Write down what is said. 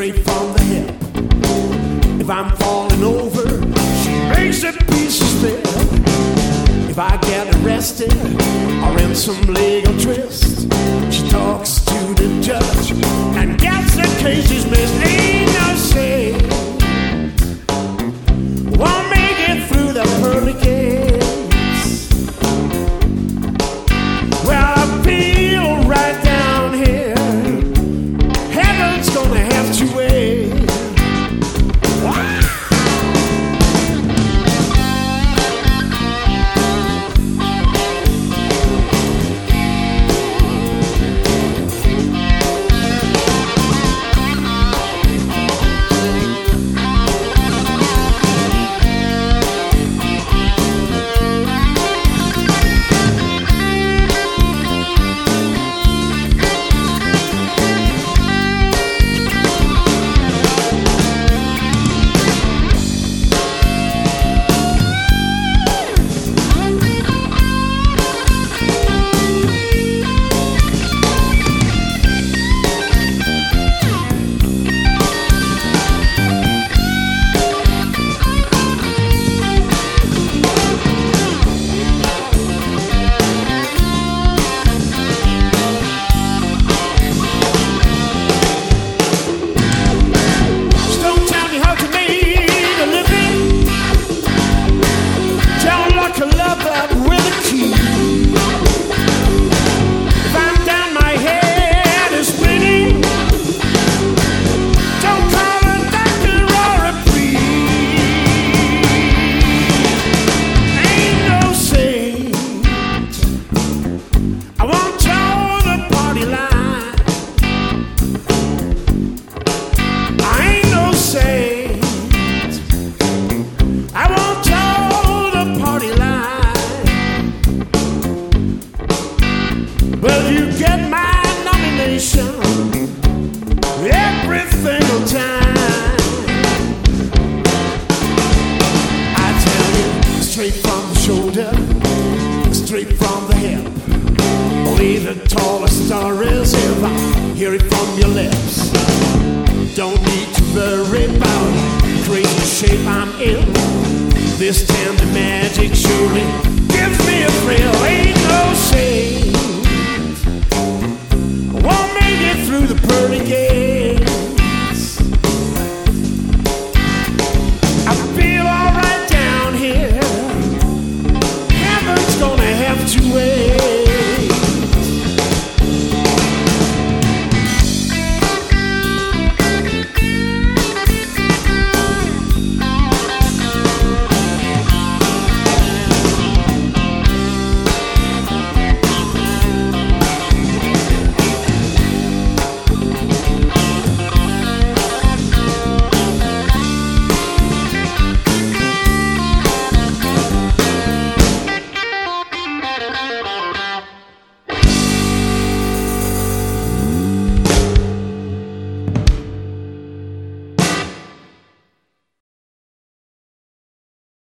straight from the hip. If I'm falling over, she makes the pieces fit. If I get arrested or in some legal twist, she talks to the judge and gets the case dismissed. Ain't no shame, won't make it through the pearly gates. Well, I feel right down here, heaven's gonna have to wait. Well, you get my nomination every single time. I tell you, straight from the shoulder, straight from the hip. Only the tallest star is if I hear it from your lips. Don't need to worry about crazy shape I'm in. This tender magic surely